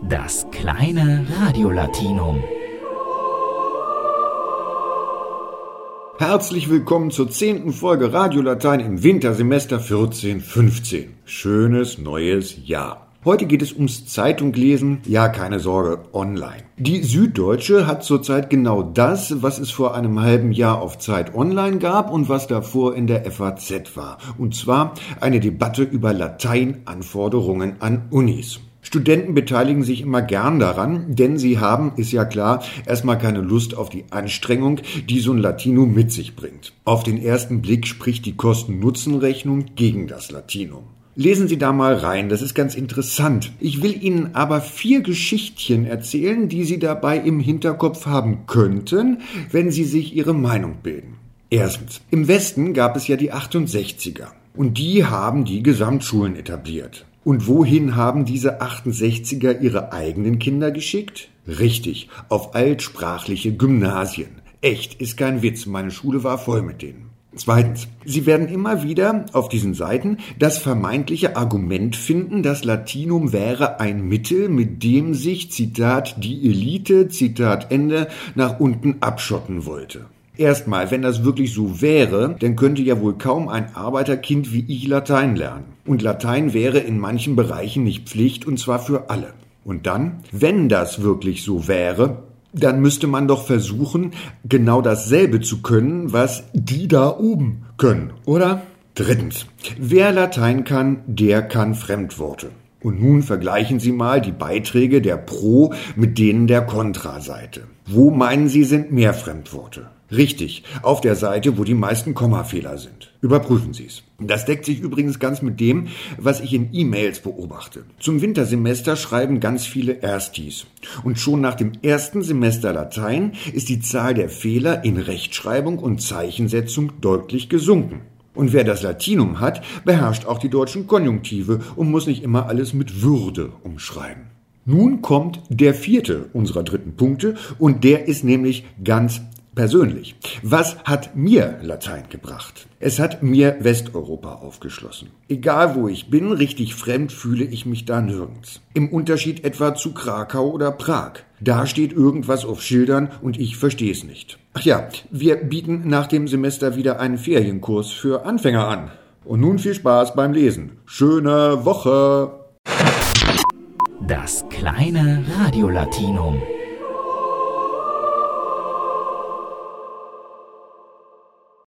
Das kleine Radiolatinum. Herzlich willkommen zur 10. Folge Radiolatein im Wintersemester 14/15. Schönes neues Jahr. Heute geht es ums Zeitunglesen, ja keine Sorge, online. Die Süddeutsche hat zurzeit genau das, was es vor einem halben Jahr auf Zeit Online gab und was davor in der FAZ war. Und zwar eine Debatte über Lateinanforderungen an Unis. Studenten beteiligen sich immer gern daran, denn sie haben, ist ja klar, erstmal keine Lust auf die Anstrengung, die so ein Latinum mit sich bringt. Auf den ersten Blick spricht die Kosten-Nutzen-Rechnung gegen das Latinum. Lesen Sie da mal rein, das ist ganz interessant. Ich will Ihnen aber 4 Geschichtchen erzählen, die Sie dabei im Hinterkopf haben könnten, wenn Sie sich Ihre Meinung bilden. Erstens, im Westen gab es ja die 68er und die haben die Gesamtschulen etabliert. Und wohin haben diese 68er ihre eigenen Kinder geschickt? Richtig, auf altsprachliche Gymnasien. Echt, ist kein Witz, meine Schule war voll mit denen. Zweitens, Sie werden immer wieder auf diesen Seiten das vermeintliche Argument finden, das Latinum wäre ein Mittel, mit dem sich, Zitat, die Elite, Zitat Ende, nach unten abschotten wollte. Erstmal, wenn das wirklich so wäre, dann könnte ja wohl kaum ein Arbeiterkind wie ich Latein lernen. Und Latein wäre in manchen Bereichen nicht Pflicht, und zwar für alle. Und dann, wenn das wirklich so wäre, dann müsste man doch versuchen, genau dasselbe zu können, was die da oben können, oder? Drittens, wer Latein kann, der kann Fremdworte. Und nun vergleichen Sie mal die Beiträge der Pro- mit denen der Kontra-Seite. Wo meinen Sie sind mehr Fremdworte? Richtig, auf der Seite, wo die meisten Kommafehler sind. Überprüfen Sie es. Das deckt sich übrigens ganz mit dem, was ich in E-Mails beobachte. Zum Wintersemester schreiben ganz viele Erstis. Und schon nach dem ersten Semester Latein ist die Zahl der Fehler in Rechtschreibung und Zeichensetzung deutlich gesunken. Und wer das Latinum hat, beherrscht auch die deutschen Konjunktive und muss nicht immer alles mit Würde umschreiben. Nun kommt der 4. unserer 3. Punkte und der ist nämlich ganz persönlich. Was hat mir Latein gebracht? Es hat mir Westeuropa aufgeschlossen. Egal wo ich bin, richtig fremd fühle ich mich da nirgends. Im Unterschied etwa zu Krakau oder Prag. Da steht irgendwas auf Schildern und ich verstehe es nicht. Ach ja, wir bieten nach dem Semester wieder einen Ferienkurs für Anfänger an. Und nun viel Spaß beim Lesen. Schöne Woche! Das kleine Radiolatinum.